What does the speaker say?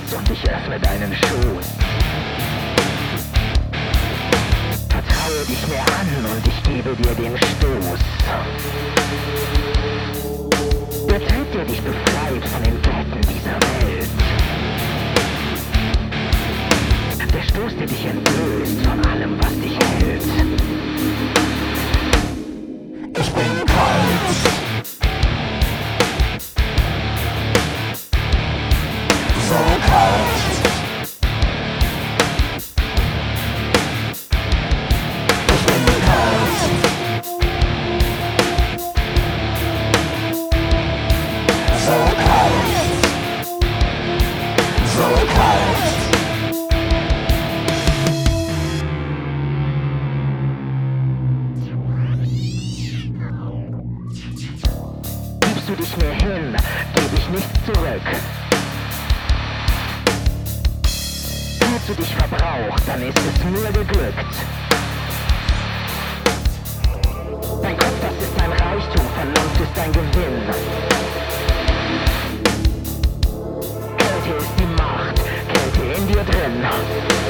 und ich öffne deinen Schoß. Vertraue dich mir an und ich gebe dir den Stoß. Der Tritt, der dich befreit von den Ketten dieser Welt. Der Stoß, der dich entlöst von allem, was dich hält. Ich bin kalt. So kalt. Ich bin kalt. So kalt. So kalt. Gibst du dich mir hin, geb ich nichts zurück. Fühlst du dich verbraucht, dann ist es mir geglückt. Dein Kopf, das ist dein Reichtum, Vernunft ist dein Gewinn. Kälte ist die Macht, Kälte in dir drin.